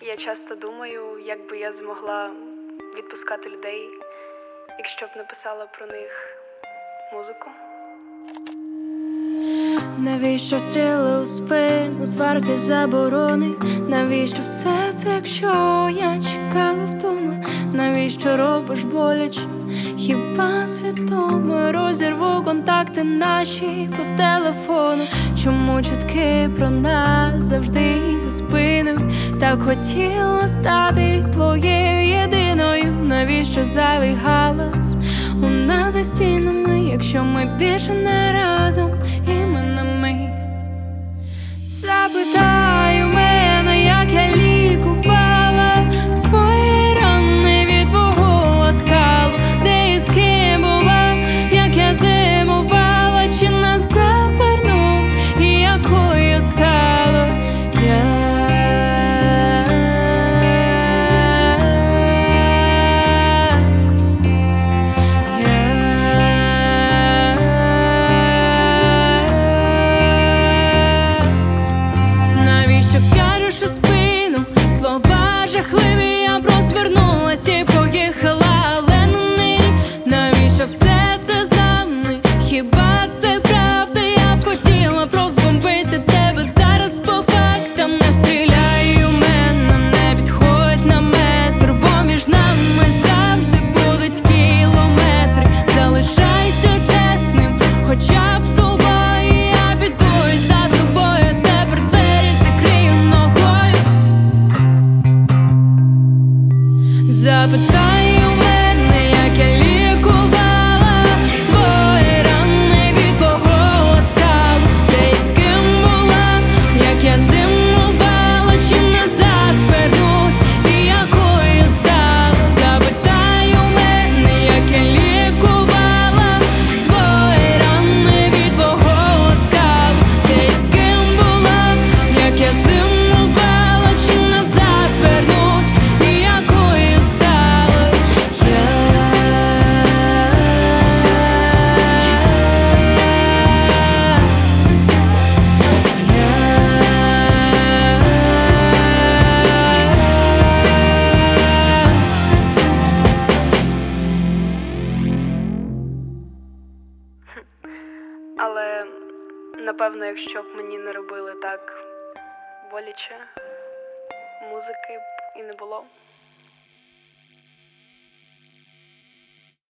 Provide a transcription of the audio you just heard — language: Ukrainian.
Я часто думаю, як би я змогла відпускати людей, якщо б написала про них музику. Навіщо стріли у спину, сварки, заборони? Навіщо все це, якщо я чекала вдома? Навіщо робиш боляче? Хіба свідомо розірву контакти наші по телефону? Чому чутки про нас завжди за спиною? Так хотіла стати твоєю єдиною. Навіщо зайвий галас у нас за стінами, якщо ми більше не разом іменами? Запитай у мене, як я лікувала свої рани від твого оскалу, де і з ким була, як я зимувала, чи назад вернусь, і якою стала я. Навіщо кажеш у спину слова жахливі? Я розвернулась і поїхала, але на неї. Навіщо все це з нами? Хіба це правда? Я б хотіла розбомбити тебе зараз по фактам. Не стріляй у мене, не підходь на метр, бо між нами завжди будуть кілометри. Залишайся чесним, хоча б собою. Я піду і за тобою, тепер двері закрию ногою. Запитай у мене, як я лікувала свої рани від твого оскалу, де і з ким була, як я зимувала, чи назад вернусь, і якою стала. Запитай у мене, як я лікувала свої рани від твого оскалу, де і з ким була, як я зимувала, чи назад вернусь, і якою стала я. Але, напевно, якщо б мені не робили так боляче, музики б і не було.